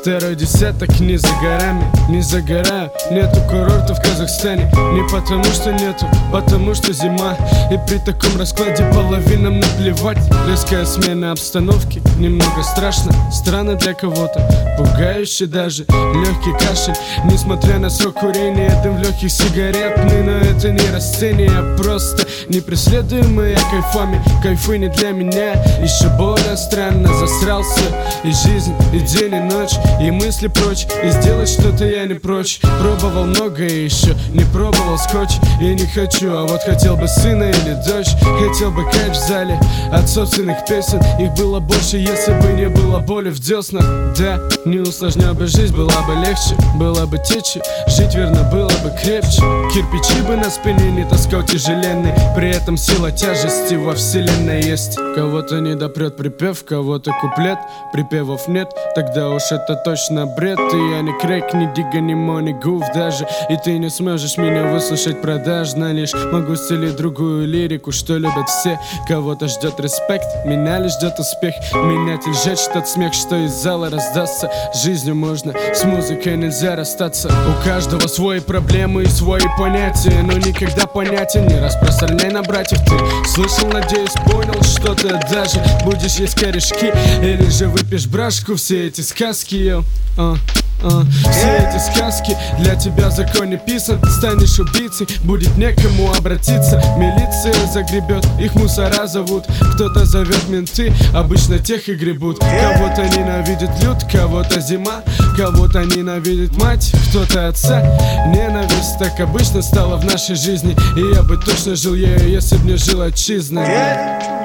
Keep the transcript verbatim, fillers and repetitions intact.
Второй десяток не за горами, не загораю. Нету курорта в Казахстане. Не потому что нету, потому что зима. И при таком раскладе половинам наплевать. Резкая смена обстановки, немного страшно. Странно для кого-то, пугающе даже. Легкий кашель, несмотря на срок курения. Дым в легких сигаретный, но это не растение, а просто непреследуемые кайфами. Кайфы не для меня, еще более странно. Засрался и жизнь, и день, и ночь, и мысли прочь. И сделать что-то я не прочь. Пробовал многое еще, не пробовал скотч. И не хочу, а вот хотел бы сына или дочь. Хотел бы кайф в зале от собственных песен. Их было больше, если бы не было боли в деснах. Да, не усложнял бы жизнь, была бы легче. Была бы течи, жить верно было бы крепче. Кирпичи бы на спине не таскал тяжеленный. При этом сила тяжести во вселенной есть. Кого-то не допрет припев, кого-то куплет. Припевов нет, тогда уж это точно бред. И я не крэк, не дига, не мони, гуф даже. И ты не сможешь меня выслушать продажно. Лишь могу стелить другую лирику, что любят все. Кого-то ждет респект, меня лишь ждет успех. Менять или сжечь тот смех, что из зала раздастся. Жизнью можно, с музыкой нельзя расстаться. У каждого свои проблемы и свои понятия, но никогда понятен не распространяй на братьев. Ты слышал, надеюсь, понял что-то даже. Будешь есть корешки или же выпьешь брашку. Все эти сказки, йо, а, а. Все эти сказки для тебя закон не писан. Станешь убийцей, будет некому обратиться. Милиция загребет, их мусора зовут. Кто-то зовет менты, обычно тех и гребут. Кого-то ненавидит люд, кого-то зима. Кого-то ненавидит мать, кто-то отца. Ненависть так обычно стала в нашей жизни. И я бы точно жил ею, если б не жил отчизной.